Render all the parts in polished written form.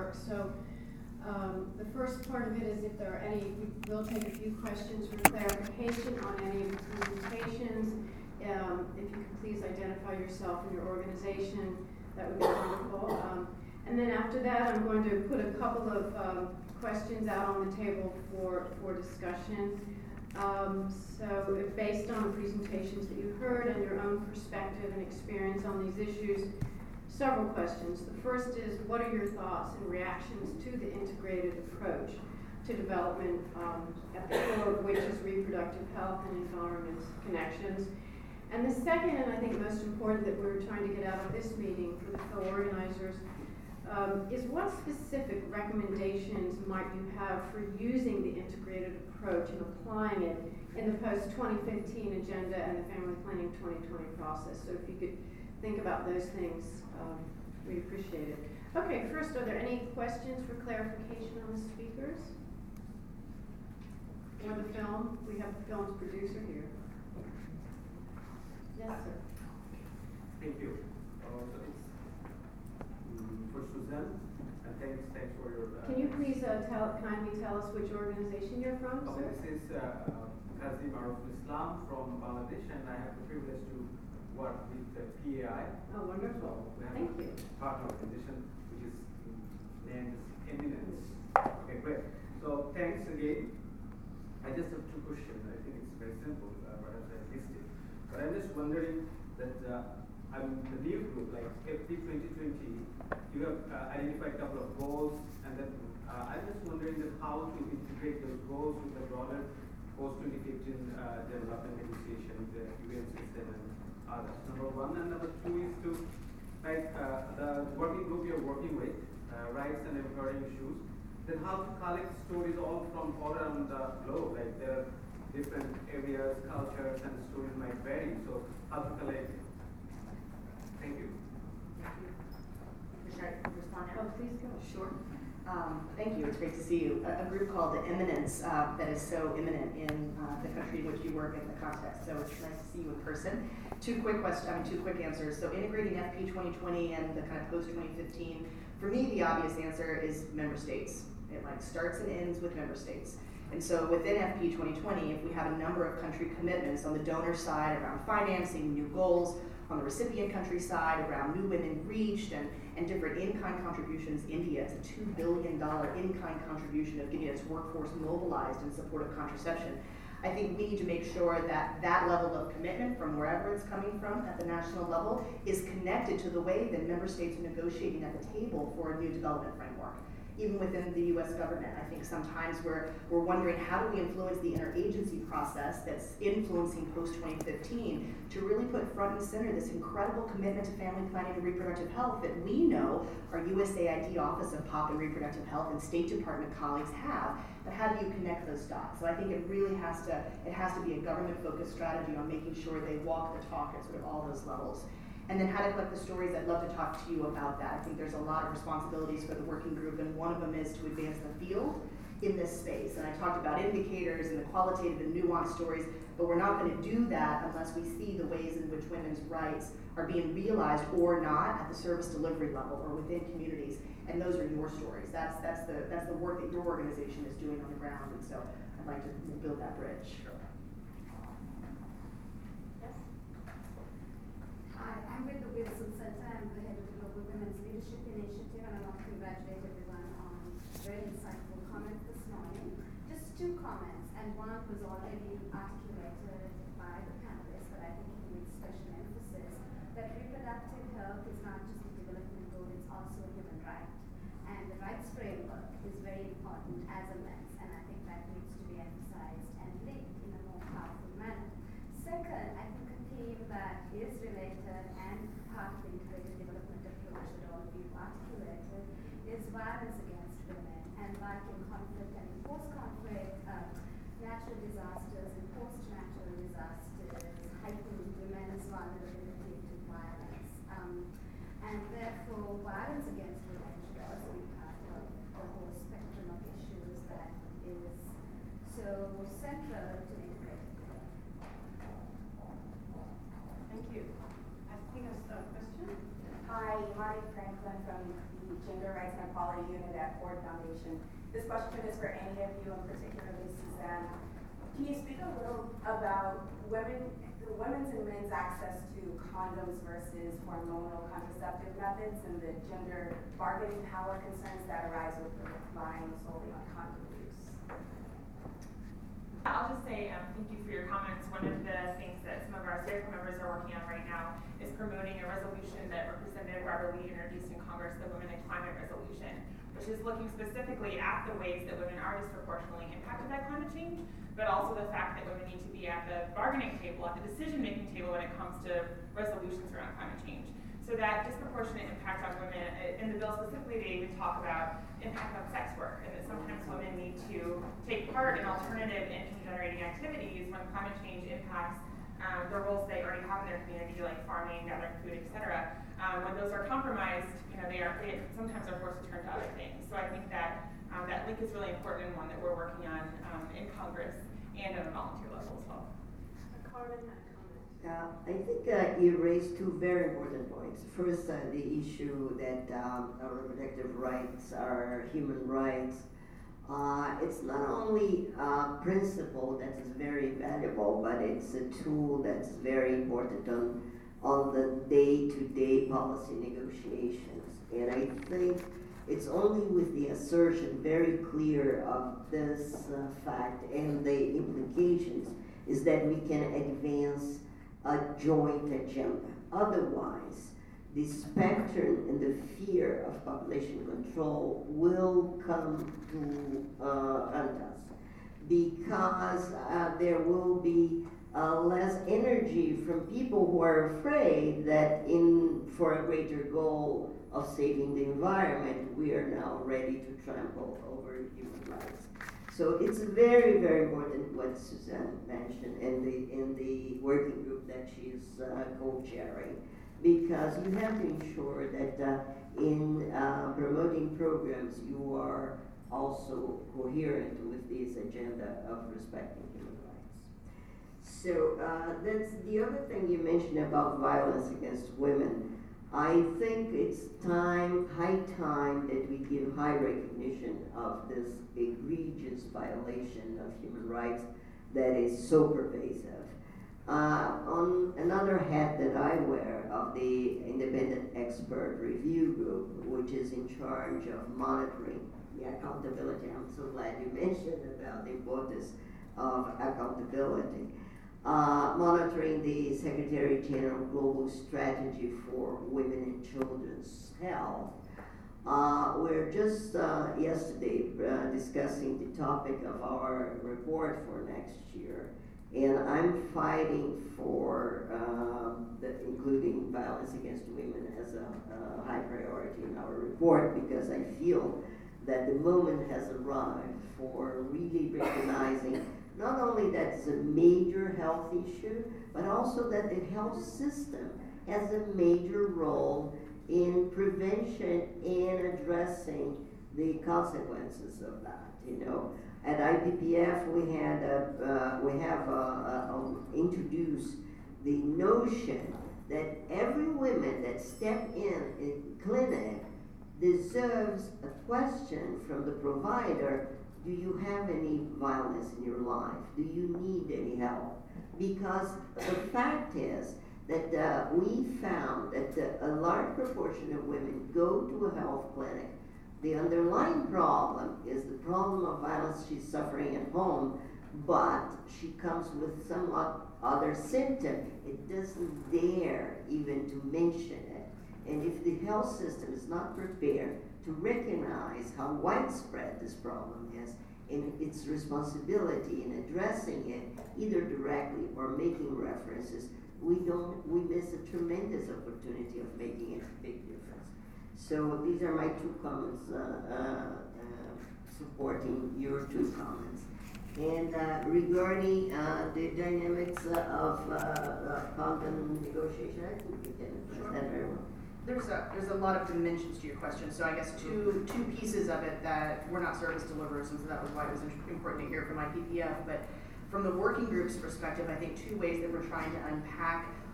work. So the first part of it is if there are any, we'll take a few questions for clarification on any of the presentations. If you could please identify yourself and your organization, that would be wonderful. And then after that, I'm going to put a couple of questions out on the table for discussion. So based on the presentations that you heard and your own perspective and experience on these issues, several questions. The first is, what are your thoughts and reactions to the integrated approach to development, at the core of which is reproductive health and environment connections? And the second, and I think most important that we're trying to get out of this meeting for the co-organizers, is what specific recommendations might you have for using the integrated approach and applying it in the post-2015 agenda and the Family Planning 2020 process? So if you could think about those things, we'd appreciate it. Okay, first, are there any questions for clarification on the speakers? Or the film? We have the film's producer here. Yes, sir. Thank you. For Suzanne, and thanks for your. Can you please kindly tell us which organization you're from, sir? This is Qazi Maruf Islam from Bangladesh, and I have the privilege to work with the PAI. Oh, wonderful. So Thank you. Partner organization, which is named Eminence. Okay, great. So thanks again. I just have two questions. I think it's very simple, but I missed it. But I'm just wondering that I'm the new group, like FP 2020, you have identified a couple of goals, and then I'm just wondering that how to integrate those goals with the broader post-2015 development negotiation with the UN system and others. Number one, and number two is to, like the working group you're working with, rights and empowering issues, then how to collect stories all from all around the globe, like there are different areas, cultures, and the stories might vary, so how to collect. Thank you. Should I respond now? Oh, please go. Sure. Thank you. It's great to see you. A group called the Eminence that is so imminent in the country in which you work in the context. So it's nice to see you in person. Two quick answers. So integrating FP 2020 and the kind of post 2015. For me, the obvious answer is member states. It like starts and ends with member states. And so within FP 2020, if we have a number of country commitments on the donor side around financing new goals, on the recipient country side around new women reached and different in-kind contributions. India is a $2 billion in-kind contribution of getting its workforce mobilized in support of contraception. I think we need to make sure that that level of commitment from wherever it's coming from at the national level is connected to the way that member states are negotiating at the table for a new development framework. Even within the US government, I think sometimes we're wondering how do we influence the interagency process that's influencing post-2015 to really put front and center this incredible commitment to family planning and reproductive health that we know our USAID Office of POP and Reproductive Health and State Department colleagues have, but how do you connect those dots? So I think it really has to be a government-focused strategy on making sure they walk the talk at sort of all those levels. And then how to collect the stories. I'd love to talk to you about that. I think there's a lot of responsibilities for the working group, and one of them is to advance the field in this space. And I talked about indicators and the qualitative and nuanced stories, but we're not going to do that unless we see the ways in which women's rights are being realized or not at the service delivery level or within communities. And those are your stories. That's the work that your organization is doing on the ground. And so I'd like to build that bridge. Hi, I'm with the Wilson Center. I'm the head of the Global Women's Leadership Initiative, and I want to congratulate everyone on very insightful comments this morning. Just two comments, and one was already articulated by the panelists, but I think it needs special emphasis, that reproductive health is not just a development goal, it's also a human right. And the rights framework is very important as a lens, and I think that needs to be emphasized and linked in a more powerful manner. Second, I think a theme that is related and part of the integrated development approach that all of you articulated is violence against women, and like in conflict and in post-conflict, natural disasters and post-natural disasters heighten women's vulnerability to violence. And therefore, violence against women should also be part of the whole spectrum of issues that is so central to integrated development. Thank you. I think I saw a question. Hi, Marty Franklin from the Gender Rights Rights and Equality Unit at Ford Foundation. This question is for any of you, and particularly Suzanne. Can you speak a little about women's and men's access to condoms versus hormonal contraceptive methods and the gender bargaining power concerns that arise with relying solely on condom use? I'll just say thank you for your comments. One of the things that some of our steering members are working on right now is promoting a resolution that Representative Barbara Lee introduced in Congress, the Women in Climate Resolution, which is looking specifically at the ways that women are disproportionately impacted by climate change, but also the fact that women need to be at the bargaining table, at the decision-making table when it comes to resolutions around climate change. So that disproportionate impact on women, in the bill specifically, they even talk about impact on sex work, and that sometimes women need to take part in alternative income-generating activities when climate change impacts the roles they already have in their community, like farming, gathering food, etc. When those are compromised, they sometimes are forced to turn to other things. So I think that that link is really important and one that we're working on in Congress and at a volunteer level as well. Carmen had a comment. I think you raised two very important points. First, the issue that our reproductive rights are human rights. It's not only a principle that is very valuable, but it's a tool that's very important on the day-to-day policy negotiations. And I think it's only with the assertion very clear of this fact and the implications is that we can advance a joint agenda. Otherwise, the spectrum and the fear of population control will come to hunt us because there will be less energy from people who are afraid that for a greater goal of saving the environment, we are now ready to trample over human rights. So it's very, very important what Suzanne mentioned in the working group that she's co-chairing, because you have to ensure that in promoting programs you are also coherent with this agenda of respecting human rights. So that's the other thing you mentioned about violence against women. I think it's high time that we give high recognition of this egregious violation of human rights that is so pervasive. On another hat that I wear of the Independent Expert Review Group, which is in charge of monitoring the accountability, I'm so glad you mentioned about the importance of accountability. Monitoring the Secretary General Global Strategy for Women and Children's Health. We're just yesterday discussing the topic of our report for next year, and I'm fighting for including violence against women as a high priority in our report, because I feel that the moment has arrived for really recognizing not only that it's a major health issue, but also that the health system has a major role in prevention and addressing the consequences of that. At IPPF we have introduced the notion that every woman that steps in clinic deserves a question from the provider. Do you have any violence in your life? Do you need any help? Because the fact is that we found that a large proportion of women go to a health clinic. The underlying problem is the problem of violence she's suffering at home, but she comes with somewhat other symptom. It doesn't dare even to mention it. And if the health system is not prepared to recognize how widespread this problem is and its responsibility in addressing it, either directly or making references, we miss a tremendous opportunity of making a big difference. So these are my two comments supporting your two comments. And regarding the dynamics of condom negotiation, I think we can address that very well. There's a lot of dimensions to your question, so I guess two pieces of it that we're not service deliverers, and so that was why it was important to hear from IPPF. But from the working group's perspective, I think two ways that we're trying to unpack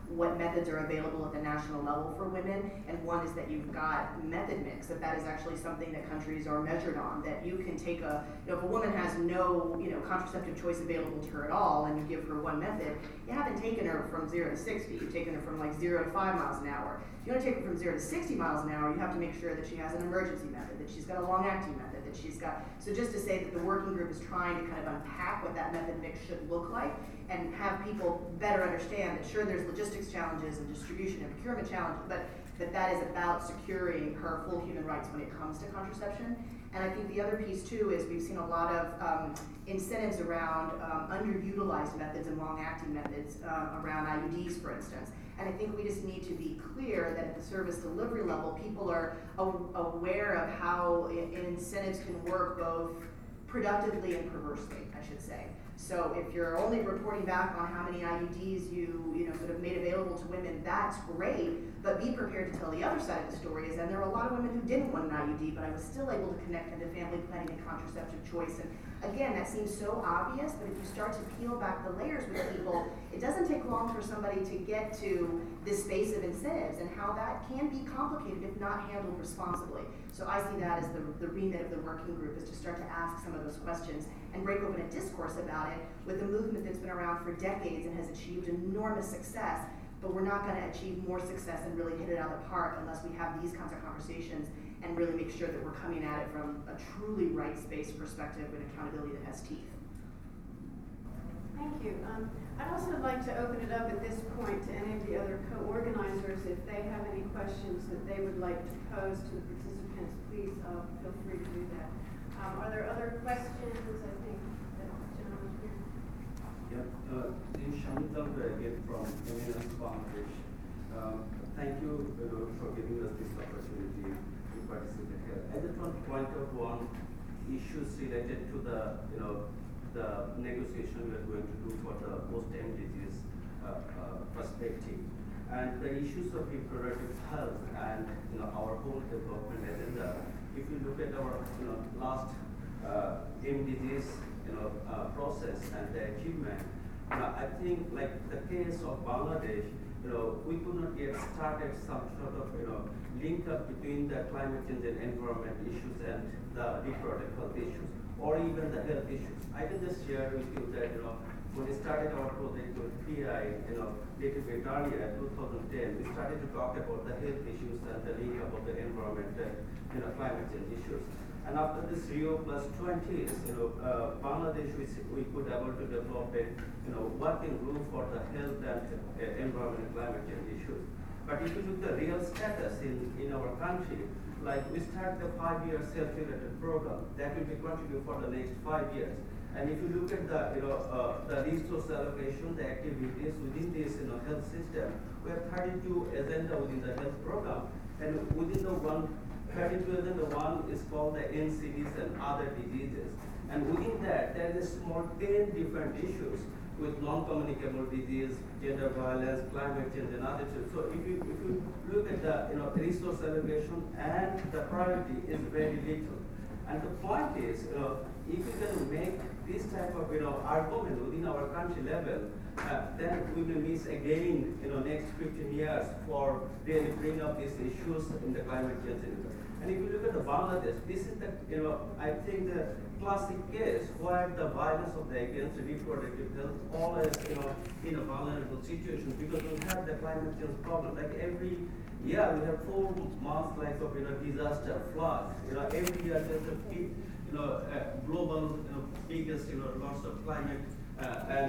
what methods are available at the national level for women, and one is that you've got method mix, that is actually something that countries are measured on, that you can take if a woman has no, contraceptive choice available to her at all, and you give her one method, you haven't taken her from 0 to 60, you've taken her from like 0 to 5 miles an hour. If you want to take her from 0 to 60 miles an hour, you have to make sure that she has an emergency method, that she's got a long-acting method, that she's got, so just to say that the working group is trying to kind of unpack what that method mix should look like, and have people better understand that sure, there's logistics challenges and distribution and procurement challenges, but that is about securing her full human rights when it comes to contraception. And I think the other piece too is we've seen a lot of incentives around underutilized methods and long-acting methods around IUDs, for instance. And I think we just need to be clear that at the service delivery level, people are aware of how incentives can work both productively and perversely, I should say. So if you're only reporting back on how many IUDs you sort of made available to women, that's great, but be prepared to tell the other side of the story is, and there are a lot of women who didn't want an IUD, but I was still able to connect them to family planning and contraceptive choice. And again, that seems so obvious, but if you start to peel back the layers with people, it doesn't take long for somebody to get to this space of incentives and how that can be complicated if not handled responsibly. So I see that as the remit of the working group, is to start to ask some of those questions and break open a discourse about it with a movement that's been around for decades and has achieved enormous success, but we're not going to achieve more success and really hit it out of the park unless we have these kinds of conversations and really make sure that we're coming at it from a truly rights-based perspective with accountability that has teeth. Thank you. I'd also like to open it up at this point to any of the other co-organizers. If they have any questions that they would like to pose to the participants, please feel free to do that. Are there other questions? I think that gentleman here. Yeah, this is Shamit again from Eminence Bangladesh. Thank you, for giving us this opportunity to participate here. I just want to point out one issue related to the negotiation we are going to do for the post-MDGs perspective, and the issues of reproductive health and our whole development agenda. If you look at our last MDGs process and the achievement, I think like the case of Bangladesh, we could not get started some sort of link up between the climate change and environment issues and the reproductive health issues, or even the health issues. I can just share with you that when we started our project with PI, little bit earlier, 2010, we started to talk about the health issues and the link up of the environment and climate change issues. And after this Rio +20s, Bangladesh, we could able to develop a working group for the health and environment and climate change issues. But if you look at the real status in our country, like we start the 5-year self-related program that will be continued for the next 5 years. And if you look at the resource allocation, the activities within this health system, we have 32 agenda within the health program, and within the 32 agenda, one is called the NCDs and other diseases. And within that, there is a small 10 different issues with non-communicable disease, gender violence, climate change, and other issues. So if you look at the resource allocation and the priority is very little. And the point is, if we can make this type of argument within our country level, then we will miss again next 15 years for really bring up these issues in the climate change. And if you look at the Bangladesh, this is the I think the classic case where the violence of the against reproductive health always in a vulnerable situation, because we have the climate change problem. Like every year we have 4 months like of disaster, floods. Every year there's a big global biggest loss of climate and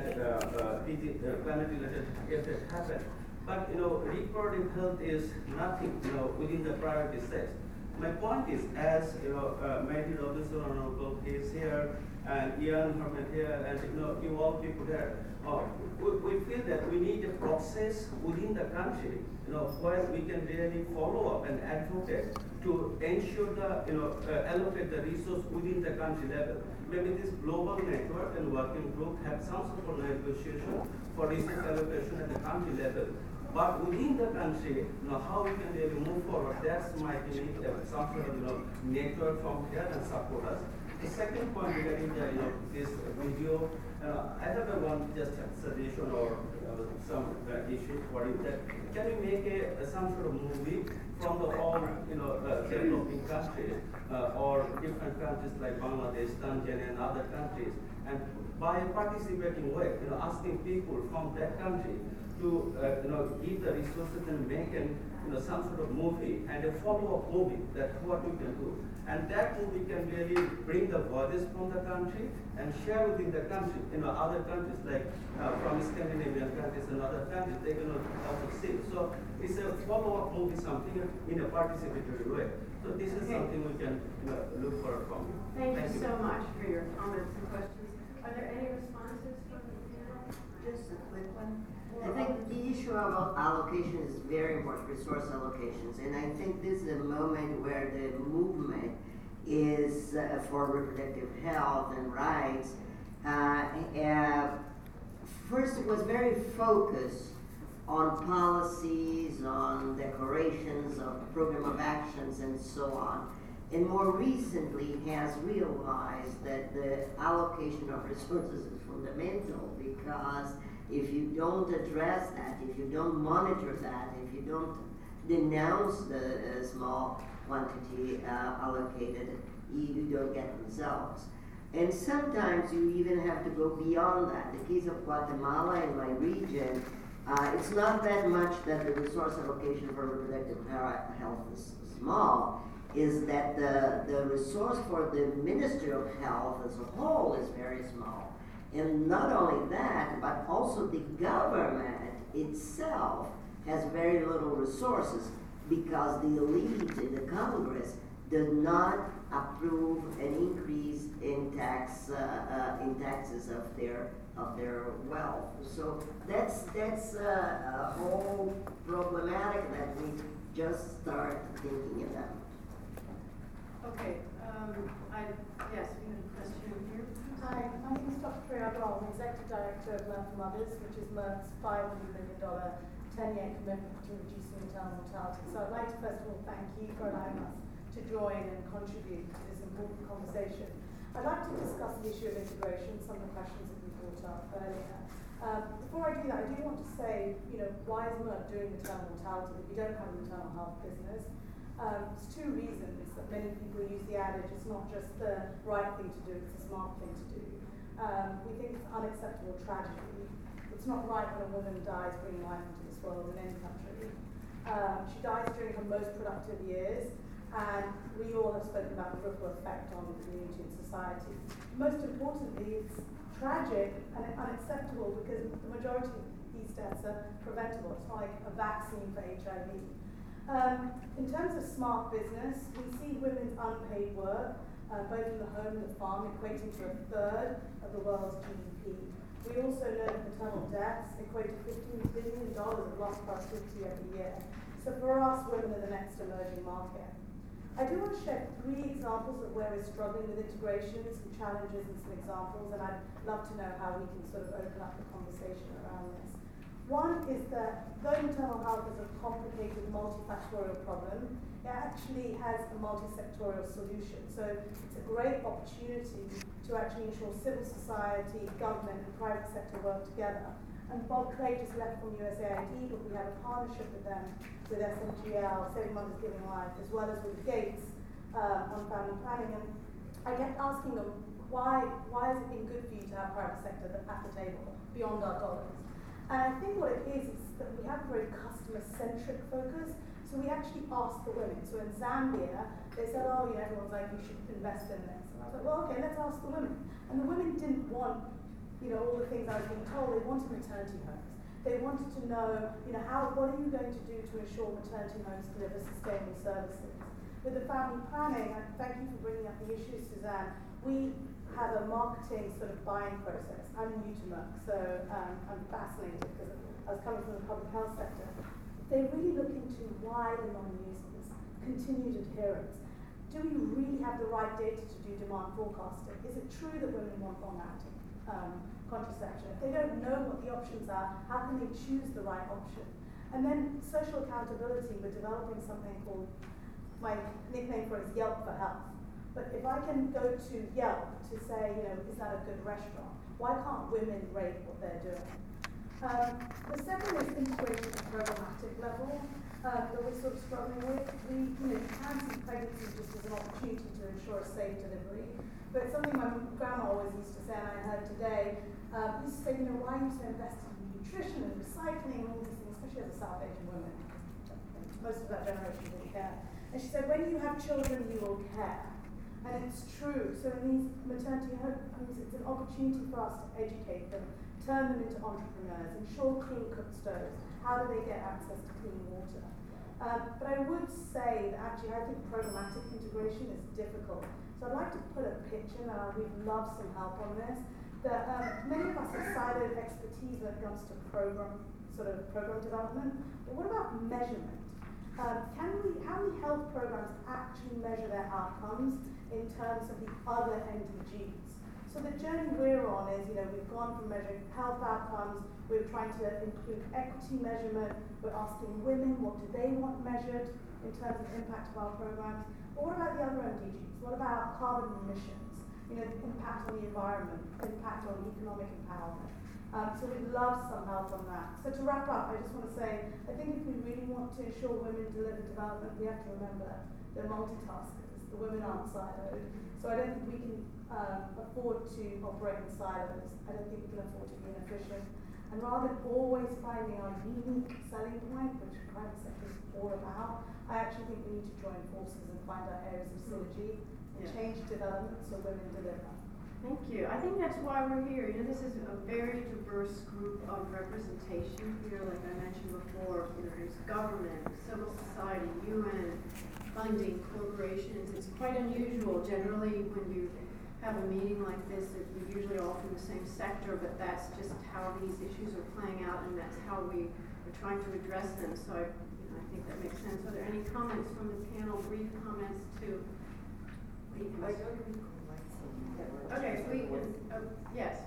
climate related effects happen. But reproductive health is nothing within the priority set. My point is, as Mehdi Robinson Honorable is here, and Ian Herman here, and you all people here, we feel that we need a process within the country, where we can really follow up and advocate to ensure the allocate the resource within the country level. Maybe this global network and working group have some sort of negotiation for resource allocation at the country level. But within the country, how we can really move forward, that's my unique some sort of network from here and support us. The second point regarding this video, I have one just suggestion or some issue for you that can you make some sort of movie from the all developing countries or different countries like Bangladesh, Tanzania, and other countries, and by participating way, asking people from that country to give the resources and make some sort of movie and a follow-up movie that what we can do. And that movie can really bring the voices from the country and share within the country, other countries like from Scandinavian countries and other countries, they can also see. So it's a follow-up movie, something in a participatory way. So this is something we can look for from you. Thank you so much for your comments and questions. Are there any responses from the panel? Just a quick one. I think the issue of allocation is very important, resource allocations, and I think this is a moment where the movement is for reproductive health and rights. First, it was very focused on policies, on declarations, of program of actions, and so on. And more recently has realized that the allocation of resources is fundamental, because if you don't address that, if you don't monitor that, if you don't denounce the small quantity allocated, you don't get results. And sometimes you even have to go beyond that. The case of Guatemala in my region, it's not that much that the resource allocation for reproductive health is small, is that the resource for the Ministry of Health as a whole is very small. And not only that, but also the government itself has very little resources, because the elite in the Congress does not approve an increase in taxes of their wealth. So that's a whole problematic that we just start thinking about. Okay, yes, we have a question here. Hi, my name is Dr. Priya Agarwal. I'm Executive Director of Merck for Mothers, which is Merck's $500 million 10-year commitment to reducing maternal mortality. So I'd like to first of all thank you for allowing us to join and contribute to this important conversation. I'd like to discuss the issue of integration, some of the questions that we brought up earlier. Before I do that, I do want to say, why is Merck doing maternal mortality? We don't have a maternal health business. There's two reasons that many people use the adage, it's not just the right thing to do, it's a smart thing to do. We think it's unacceptable tragedy. It's not right when a woman dies bringing life into this world in any country. She dies during her most productive years, and we all have spoken about the ripple effect on the community and society. Most importantly, it's tragic and unacceptable because the majority of these deaths are preventable. It's not like a vaccine for HIV. In terms of smart business, we see women's unpaid work, both in the home and the farm, equating to 1/3 of the world's GDP. We also know that maternal deaths equate to $15 billion of lost productivity every year. So for us, women are the next emerging market. I do want to share 3 examples of where we're struggling with integration, some challenges and some examples, and I'd love to know how we can sort of open up the conversation around this. One is that though maternal health is a complicated, multifactorial problem, it actually has a multi-sectorial solution. So it's a great opportunity to actually ensure civil society, government, and private sector work together. And Bob Clay just left from USAID, but we have a partnership with them, with SMGL, Saving Mothers Giving Life, as well as with Gates on family planning. And I kept asking them, why has it been good for you to have private sector at the table, beyond our dollars? And I think what it is that we have a very customer-centric focus. So we actually asked the women. So in Zambia, they said, everyone's like, you should invest in this. And I was like, well, okay, let's ask the women. And the women didn't want, all the things I was being told. They wanted maternity homes. They wanted to know, what are you going to do to ensure maternity homes deliver sustainable services? With the family planning, and thank you for bringing up the issue, Suzanne, we have a marketing sort of buying process. I'm new to Merck, so I'm fascinated because I was coming from the public health sector. They really look into why the non-users, continued adherence. Do we really have the right data to do demand forecasting? Is it true that women want long-acting contraception? If they don't know what the options are, how can they choose the right option? And then social accountability, we're developing something called, my nickname for it is Yelp for Health, But if I can go to Yelp to say, is that a good restaurant? Why can't women rate what they're doing? The second is integration at the programmatic level that we're sort of struggling with. We can see pregnancy just as an opportunity to ensure a safe delivery. But it's something my grandma always used to say, and I heard today, used to say, why are you so invested in nutrition and recycling and all these things, especially as a South Asian woman. Most of that generation didn't care. And she said, when you have children, you will care. And it's true. So in these maternity homes, it's an opportunity for us to educate them, turn them into entrepreneurs, ensure clean cooked stoves. How do they get access to clean water? But I would say that actually I think programmatic integration is difficult. So I'd like to put a picture, and we'd love some help on this, that many of us have siloed expertise when it comes to program development. But what about measurement? How many health programs actually measure their outcomes in terms of the other MDGs? So the journey we're on is, we've gone from measuring health outcomes, we're trying to include equity measurement, we're asking women what do they want measured in terms of impact of our programs. But what about the other MDGs? What about carbon emissions? The impact on the environment, impact on economic empowerment. So we'd love some help on that. So to wrap up, I just want to say, I think if we really want to ensure women deliver development, we have to remember they're multitaskers. The women aren't siloed. So I don't think we can afford to operate in silos. I don't think we can afford to be inefficient. And rather than always finding our unique selling point, which the private sector is all about, I actually think we need to join forces and find our areas of synergy and change development so women deliver. Thank you. I think that's why we're here. This is a very diverse group of representation here, like I mentioned before. There's government, civil society, UN, funding, corporations. It's quite unusual. Generally, when you have a meeting like this, we're usually all from the same sector, but that's just how these issues are playing out, and that's how we are trying to address them. So I think that makes sense. Are there any comments from the panel? Brief comments to Okay, so we can, yes.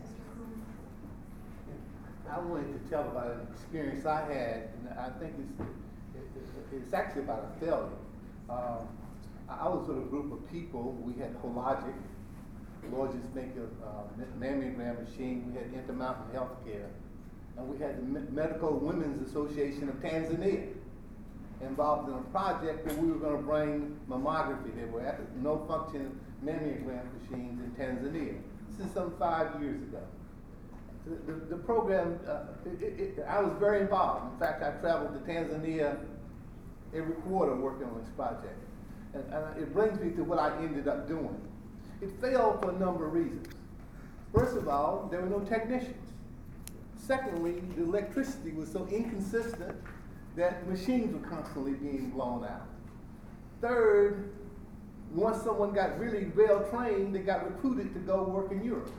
I wanted to tell about an experience I had, and I think it's actually about a failure. I was with a group of people. We had Hologic, the largest maker of mammogram machine. We had Intermountain Healthcare, and we had the Medical Women's Association of Tanzania involved in a project where we were going to bring mammography. There were no functioning mammogram machines in Tanzania. This is some 5 years ago. The program, I was very involved. In fact, I traveled to Tanzania every quarter working on this project. And it brings me to what I ended up doing. It failed for a number of reasons. First of all, there were no technicians. Secondly, the electricity was so inconsistent that machines were constantly being blown out. Third, once someone got really well trained, they got recruited to go work in Europe.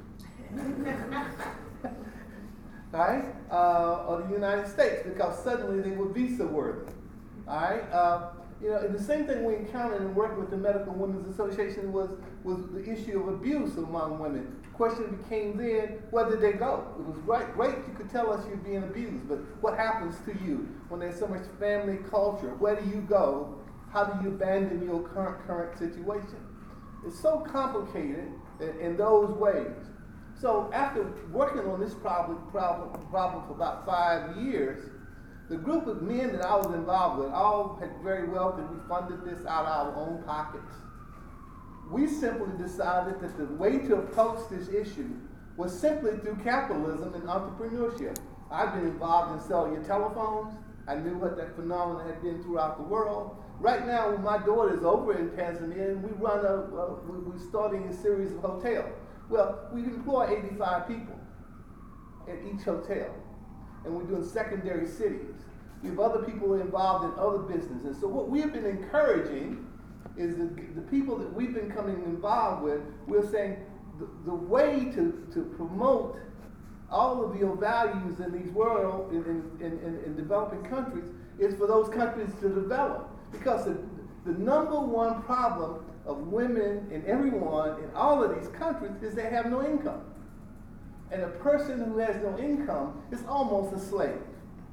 Right? Or the United States, because suddenly they were visa worthy. All right? And the same thing we encountered in working with the Medical Women's Association was the issue of abuse among women. The question became then, where did they go? It was great you could tell us you're being abused, but what happens to you when there's so much family culture? Where do you go? How do you abandon your current situation? It's so complicated in those ways. So after working on this problem for about 5 years, the group of men that I was involved with all had very wealthy. We funded this out of our own pockets. We simply decided that the way to approach this issue was simply through capitalism and entrepreneurship. I've been involved in cellular telephones. I knew what that phenomenon had been throughout the world. Right now, my daughter is over in Tanzania, and we're starting a series of hotels. Well, we employ 85 people at each hotel, and we're doing secondary cities. We have other people involved in other businesses. So what we have been encouraging is the people that we've been coming involved with, we're saying the way to promote all of your values in these world, in developing countries, is for those countries to develop. Because the number one problem of women and everyone in all of these countries is they have no income. And a person who has no income is almost a slave.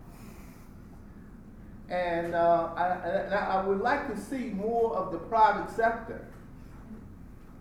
And I would like to see more of the private sector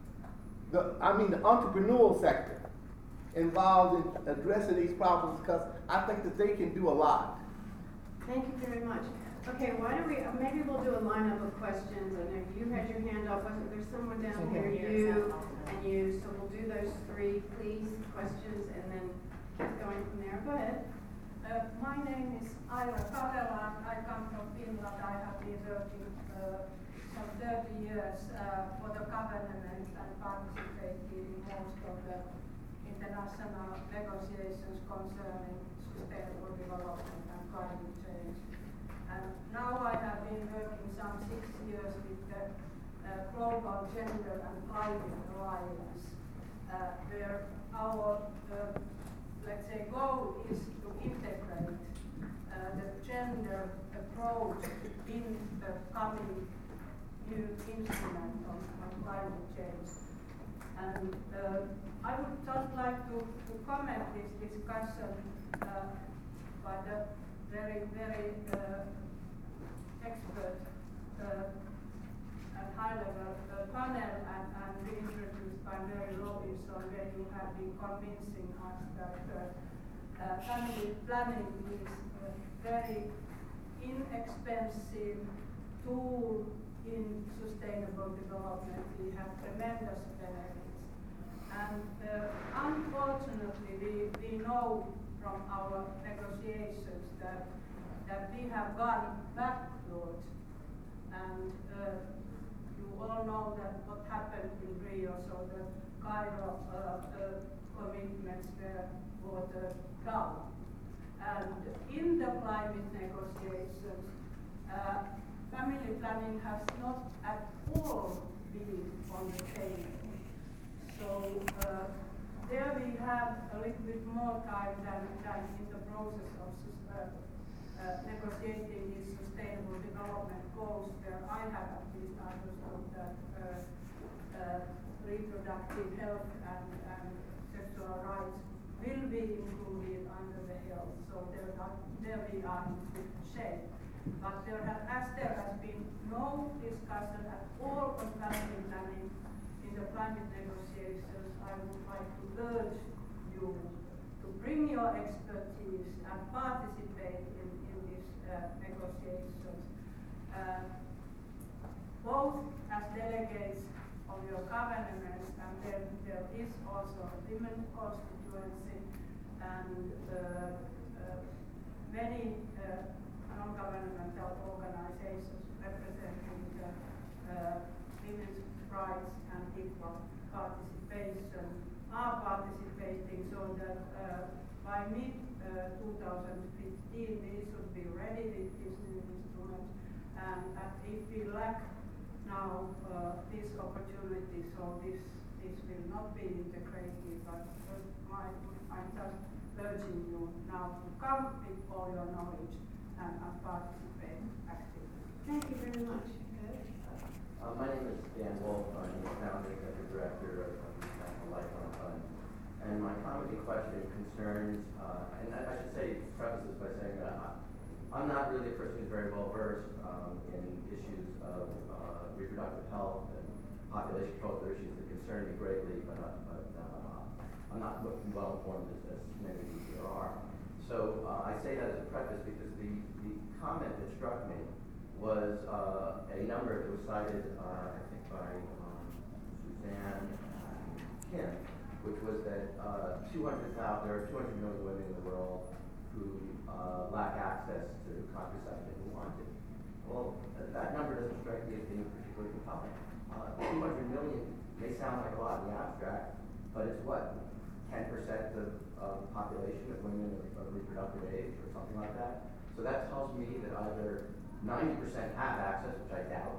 the entrepreneurial sector involved in addressing these problems, because I think that they can do a lot. Thank you very much. Okay, why don't we, maybe we'll do a lineup of questions, and if you had your hand up, wasn't there someone down here, you, and you, so we'll do those three, please, questions, and then keep going from there. Go ahead. My name is Aira Kavela. I come from Finland. I have been working for 30 years for the government and participated in most of the international negotiations concerning sustainable development and climate change. And now I have been working some 6 years with the Global Gender and Climate Alliance, where our let's say, goal is to integrate the gender approach in the coming new instrument on climate change. And I would just like to comment this discussion by the very, very expert and high-level panel and reintroduced by Mary Robinson, where you have been convincing us that family planning is a very inexpensive tool in sustainable development. We have tremendous benefits. And unfortunately, we know from our negotiations that we have gone backwards. And you all know that what happened in Rio, so the Cairo commitments were watered down. And in the climate negotiations, family planning has not at all been on the table. So there we have a little bit more time than in the process of negotiating these sustainable development goals, where I have at least understood that reproductive health and sexual rights will be included under the health. So there we are in good shape. But there has been no discussion at all on family planning in the climate negotiations, I would like to urge you to bring your expertise and participate in these negotiations, both as delegates of your governments, and then there is also a women's constituency and many non-governmental organizations representing women's rights and equal participation are participating, so that by mid-2015 we should be ready with this new instrument. And if we lack now this opportunity, so this will not be integrated, but I'm just urging you now to come with all your knowledge and participate actively. Thank you very much. My name is Dan Wolf. I'm the founder and executive director of the National Lifeline Fund. And my comment and question concerns, and I should say, preface this by saying that I'm not really a person who's very well versed in issues of reproductive health and population control. They're issues that concern me greatly, but I'm not well informed as many of you here are. So I say that as a preface because the comment that struck me was a number that was cited, I think, by Suzanne Kim, which was that there are 200 million women in the world who lack access to contraception who want it. Well, that number doesn't strike me as being particularly compelling. 200 million may sound like a lot in the abstract, but it's what, 10% of the population of women of reproductive age or something like that. So that tells me that either 90% have access, which I doubt,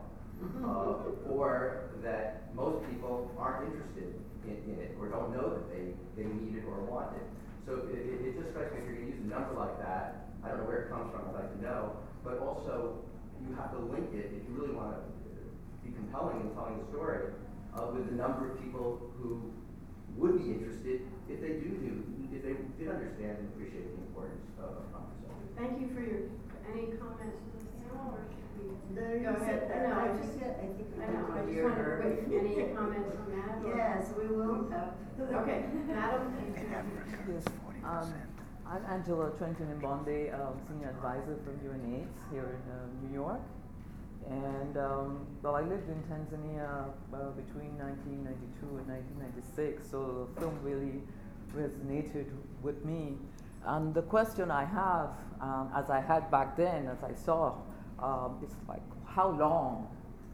or that most people aren't interested in it or don't know that they need it or want it. So it just strikes me, if you're going to use a number like that, I don't know where it comes from, I'd like to know, but also you have to link it, if you really want to be compelling in telling the story, with the number of people who would be interested if they did understand and appreciate the importance of contraception. Thank you for any comments on the panel, or should we No, go ahead? I just want to wait for any comments on that? Yes, we have. Okay, Madam. Yes. I'm Angela Trenton Mbonde, Senior Advisor from UNAIDS here in New York. And well, I lived in Tanzania between 1992 and 1996, so the film really resonated with me. And the question I have, as I had back then, as I saw, it's like, how long,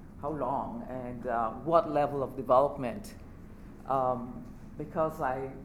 and what level of development? Because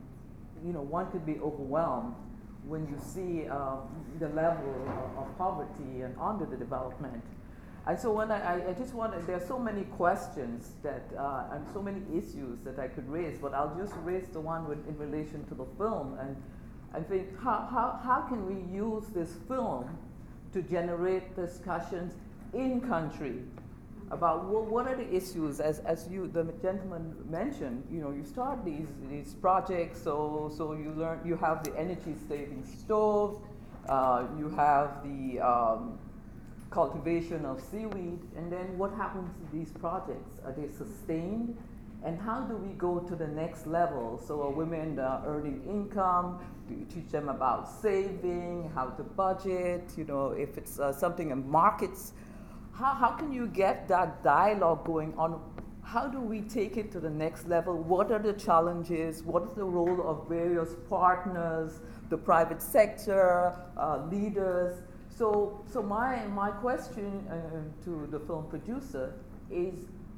one could be overwhelmed when you see the level of poverty and under the development. And so when I just wanted, there are so many questions that, and so many issues that I could raise, but I'll just raise the one in relation to the film. And I think, how can we use this film to generate discussions in country about what are the issues, as you, the gentleman mentioned, you start these projects, so you learn, you have the energy saving stove, you have the cultivation of seaweed, and then what happens to these projects? Are they sustained? And how do we go to the next level? So are women earning income? Do you teach them about saving, how to budget, if it's something in markets? How can you get that dialogue going on? How do we take it to the next level? What are the challenges? What is the role of various partners, the private sector, leaders? So my question to the film producer is,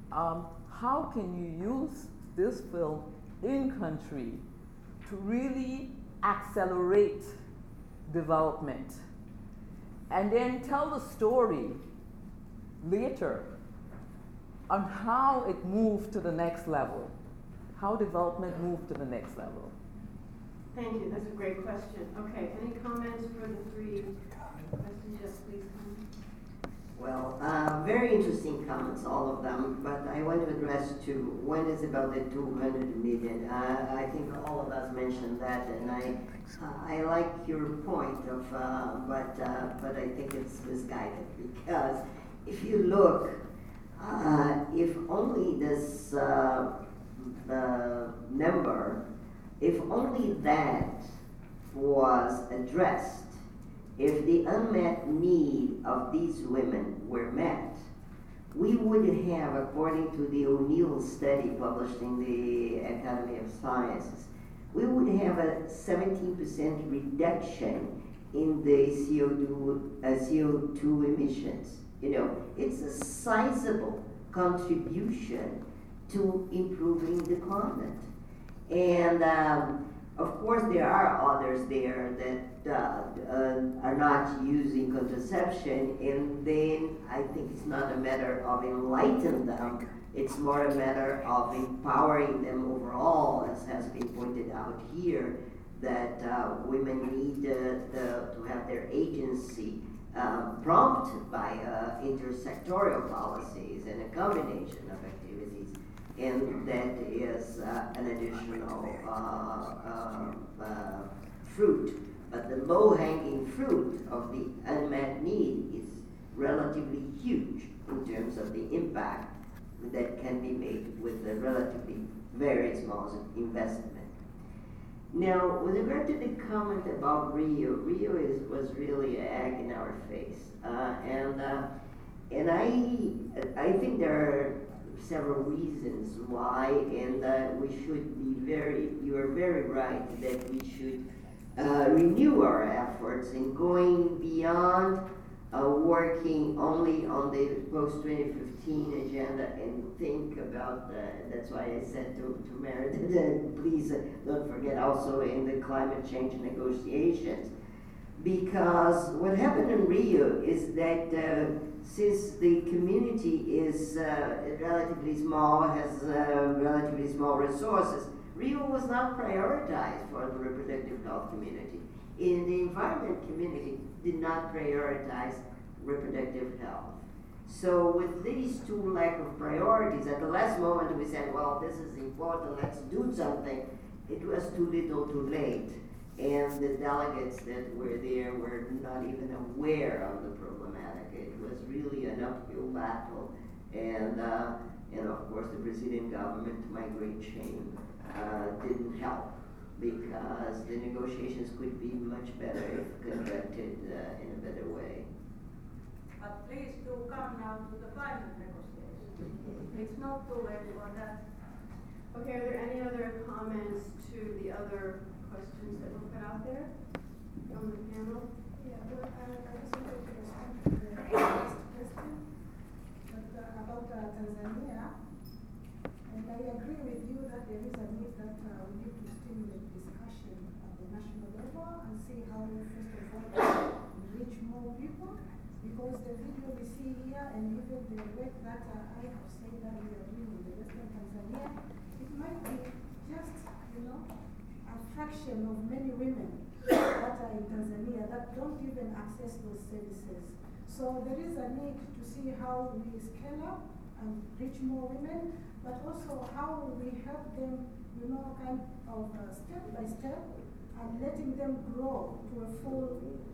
how can you use this film in country to really accelerate development? And then tell the story later on how it moved to the next level, how development moved to the next level. Thank you, that's a great question. Okay, any comments for the three questions? Yes, please. Well, very interesting comments, all of them, but I want to address two. One is about the 200 million. I think all of us mentioned that, and I like your point of, but I think it's misguided, because if you look, if only this number, if only that was addressed, if the unmet need of these women were met, we would have, according to the O'Neill study published in the Academy of Sciences, we would have a 17% reduction in the CO2 emissions. It's a sizable contribution to improving the climate. And of course, there are others there that are not using contraception, and then I think it's not a matter of enlightening them, it's more a matter of empowering them overall, as has been pointed out here, that women need to have their agency prompted by intersectorial policies and a combination of activities, and that is an additional fruit. But the low-hanging fruit of the unmet need is relatively huge in terms of the impact that can be made with a relatively very small investment. Now, with regard to the comment about Rio was really an egg in our face, and I think there are several reasons why, and we should be you are very right that we should renew our efforts in going beyond working only on the post-2015 agenda and think about, that's why I said to Meredith, please don't forget also in the climate change negotiations. Because what happened in Rio is that since the community is relatively small, has relatively small resources, Rio was not prioritized for the reproductive health community. In the environment community did not prioritize reproductive health. So with these two lack of priorities, at the last moment we said, well, this is important, let's do something. It was too little too late. And the delegates that were there were not even aware of the problematic. It was really an uphill battle. And of course the Brazilian government, to my great shame, didn't help, because the negotiations could be much better if conducted in a better way. But please do come now to the climate negotiations. It's not too late for that. Okay, are there any other comments to the other questions that were put out there from the panel? Yeah, well, I just wanted to respond to the last question about Tanzania. And I agree with you that there is a need that we need to stimulate discussion at the national level and see how we first of all reach more people. Because the video we see here and even the work that I have said that we are doing in the Western Tanzania, it might be just, a fraction of many women that are in Tanzania that don't even access those services. So there is a need to see how we scale up and reach more women, but also how we help them, kind of step by step and letting them grow to a full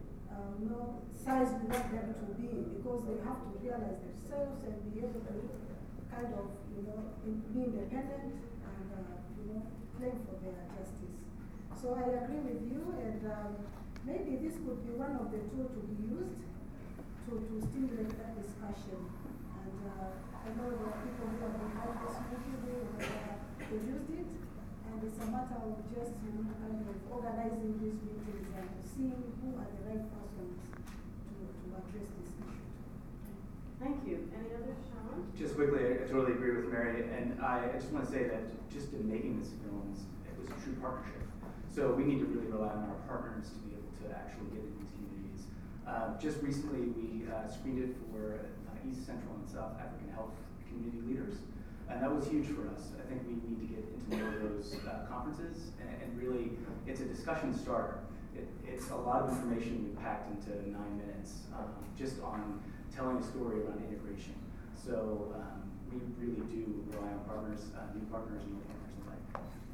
size we want them to be, because they have to realize themselves and be able to kind of, be independent and, claim for their justice. So I agree with you, and maybe this could be one of the tools to be used to stimulate that discussion. And I know there are people who have behind this movie who have produced it, and it's a matter of just, kind of organizing these meetings and seeing who are the right persons to address this issue. Thank you. Any others, Sean? Just quickly, I totally agree with Mary, and I just want to say that just in making this film, it was a true partnership. So we need to really rely on our partners to be able to actually get into these communities. Just recently, we screened it for East Central and South African health community leaders, and that was huge for us. I think we need to get into more of those conferences, and really, it's a discussion starter. It's a lot of information we packed into 9 minutes, just on telling a story around integration. So we really do rely on partners, new partners, and old partners alike.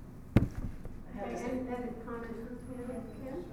Okay, and comments from the panel, Kim?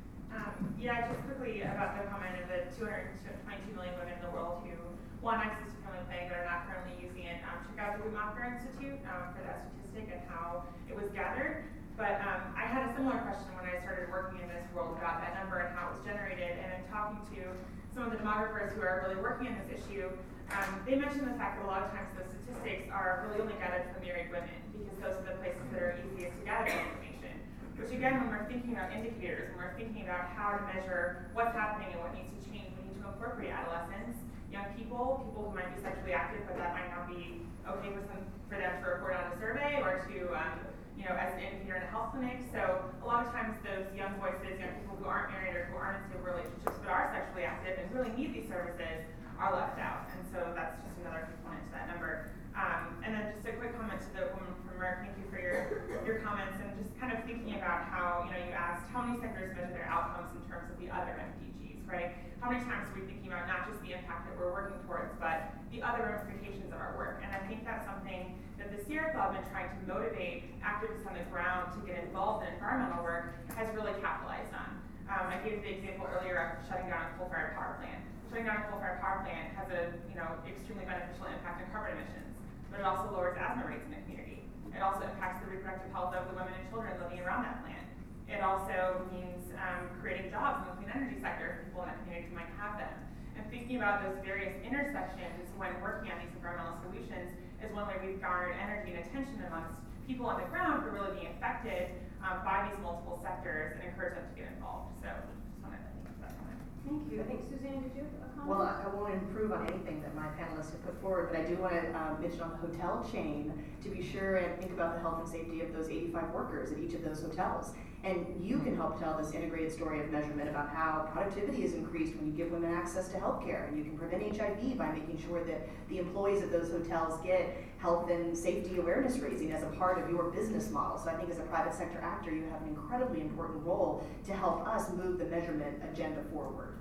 Yeah, just quickly about the comment of the 222 million women in the world who want access to family planning but are not currently using it. Check out the Guttmacher Institute for that statistic and how it was gathered. But I had a similar question when I started working in this world about that number and how it was generated. And in talking to some of the demographers who are really working on this issue, they mentioned the fact that a lot of times those statistics are really only gathered from married women, because those are the places that are easiest to gather information. Which again, when we're thinking about indicators, when we're thinking about how to measure what's happening and what needs to change, we need to incorporate adolescents, young people who might be sexually active, but that might not be okay for them to report on a survey or to, as an indicator in a health clinic. So a lot of times those young voices, young people who aren't married or who aren't in stable relationships but are sexually active and really need these services are left out. And so that's just another component to that number. And then just a quick comment to the woman from Merck. Thank you for your comments, and just kind of thinking about how, you asked how many sectors measure their outcomes in terms of the other MDGs, right? How many times are we thinking about not just the impact that we're working towards, but the other ramifications of our work? And I think that's something that the Sierra Club, in trying to motivate activists on the ground to get involved in environmental work, has really capitalized on. I gave the example earlier of shutting down a coal-fired power plant. Shutting down a coal-fired power plant has a extremely beneficial impact on carbon emissions, but it also lowers asthma rates in the community. It also impacts the reproductive health of the women and children living around that plant. It also means creating jobs in the clean energy sector for people in that community who might have them. And thinking about those various intersections when working on these environmental solutions is one way we've garnered energy and attention amongst people on the ground who are really being affected by these multiple sectors, and encourage them to get involved. So just wanted to think about that. Thank you. I think Suzanne, did you have a comment? Well, I won't improve on anything that my panelists have put forward, but I do want to mention on the hotel chain to be sure and think about the health and safety of those 85 workers at each of those hotels. And you can help tell this integrated story of measurement about how productivity is increased when you give women access to health care, and you can prevent HIV by making sure that the employees of those hotels get health and safety awareness raising as a part of your business model. So I think as a private sector actor, you have an incredibly important role to help us move the measurement agenda forward.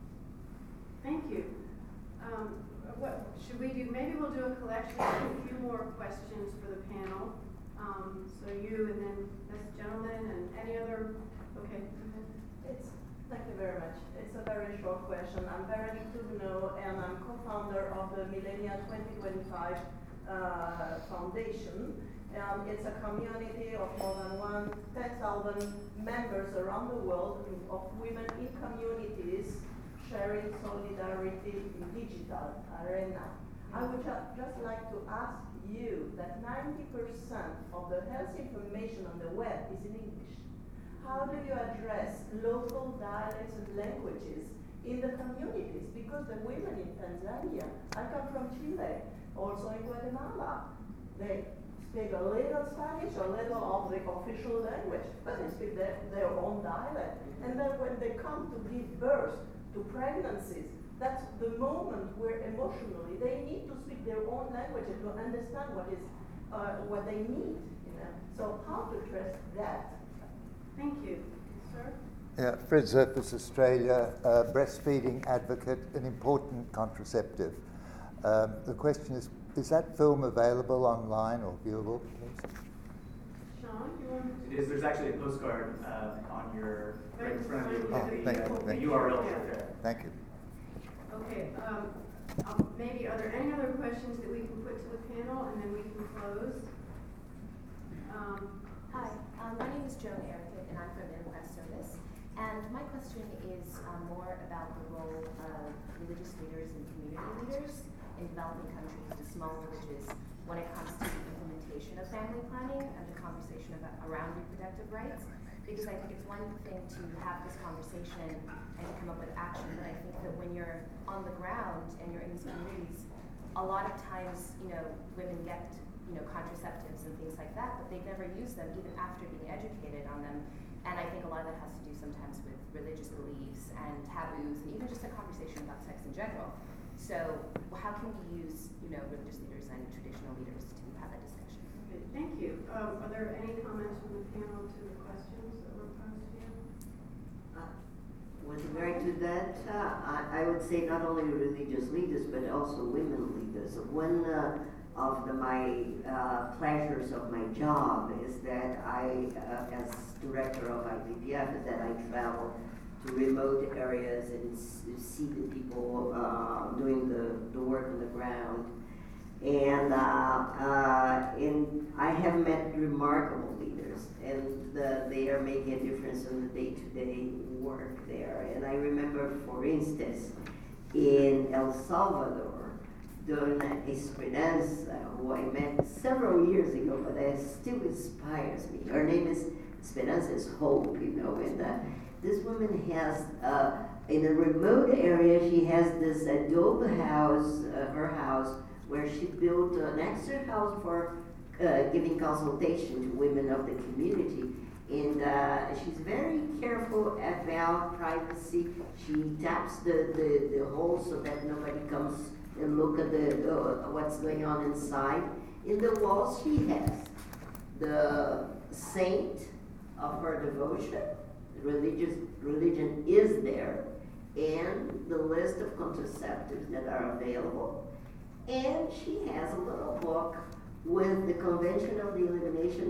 Thank you. What should we do? Maybe we'll do a collection of a few more questions for the panel. So you and then this gentleman and any other. Okay. Thank you very much. It's a very short question. I'm Veronique Touvenot, and I'm co-founder of the Millennia 2025 Foundation. It's a community of more than 10,000 members around the world of women in communities sharing solidarity in digital arena. I would just like to ask you that 90% of the health information on the web is in English. How do you address local dialects and languages in the communities? Because the women in Tanzania, I come from Chile, also in Guatemala, they speak a little Spanish, a little of the official language, but they speak their own dialect. And then when they come to give birth to pregnancies, that's the moment where emotionally they need to speak their own language and to understand what they need. So how to address that? Thank you. Sir? Yeah, Fred Zerfus, Australia, breastfeeding advocate, an important contraceptive. The question is that film available online or viewable, please? Sean, you want to? It is. There's actually a postcard on your right in front of you. Thank The you. URL is there. Thank you. Okay, maybe are there any other questions that we can put to the panel and then we can close? Hi, my name is Joan Erickett and I'm from Midwest Service. And my question is more about the role of religious leaders and community leaders in developing countries to small villages when it comes to the implementation of family planning and the conversation around reproductive rights. Because I think it's one thing to have this conversation and to come up with action, but I think that when you're on the ground and you're in these communities, a lot of times, women get, contraceptives and things like that, but they've never used them even after being educated on them. And I think a lot of that has to do sometimes with religious beliefs and taboos and even just a conversation about sex in general. So how can we use, religious leaders and traditional leaders to have that discussion? Okay, thank you. Are there any comments from the panel to the questions that were posed here? With regard to that, I would say not only religious leaders, but also women leaders. One of my pleasures of my job is that I, as director of IPPF, is that I travel to remote areas and see the people doing the work on the ground. And I have met remarkable leaders, and they are making a difference in the day-to-day work there. And I remember, for instance, in El Salvador, Dona Esperanza, who I met several years ago, but that still inspires me. Her name is Esperanza's Hope, and this woman has, in a remote area, she has this adobe house, her house, where she built an extra house for giving consultation to women of the community. And she's very careful about privacy. She taps the hole so that nobody comes and look at what's going on inside. In the walls, she has the saint of her devotion. Religion is there, and the list of contraceptives that are available. And she has a little book with the Convention of the Elimination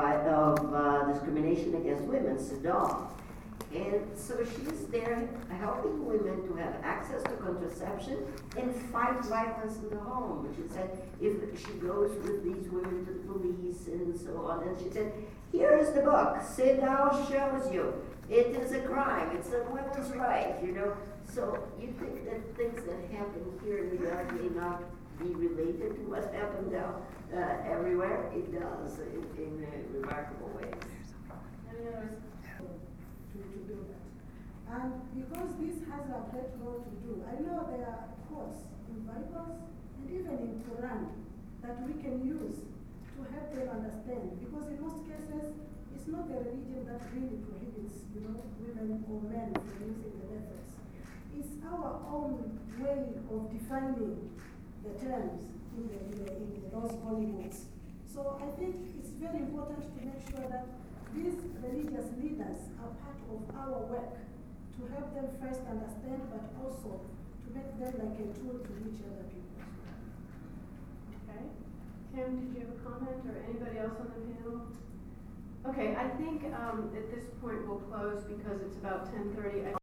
of Discrimination Against Women, CEDAW. And so she's there helping women to have access to contraception and fight violence in the home. She said if she goes with these women to the police and so on, and she said, here is the book, CEDAW shows you. It is a crime, it's a women's right, So you think that things that happen here in New York may not be related to what happened everywhere? It does, in remarkable ways. Any others? To do that. And because this has a great role to do, I know there are quotes in Bibles and even in Quran that we can use to help them understand. Because in most cases, it's not the religion that really prohibits, women or men from using the methods. It's our own way of defining the terms in those holy books. So I think it's very important to make sure that these religious leaders are part of our work to help them first understand, but also to make them like a tool to reach other people. Okay. Kim, did you have a comment, or anybody else on the panel? Okay, I think at this point we'll close because it's about 10:30.